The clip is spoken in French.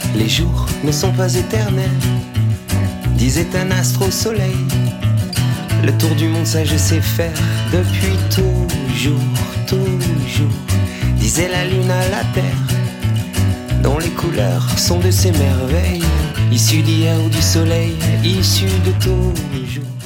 Les jours ne sont pas éternels, disait un astre au soleil. Le tour du monde ça je sais faire depuis toujours, toujours, disait la lune à la terre, dont les couleurs sont de ces merveilles, issues d'hier ou du soleil, issues de toujours.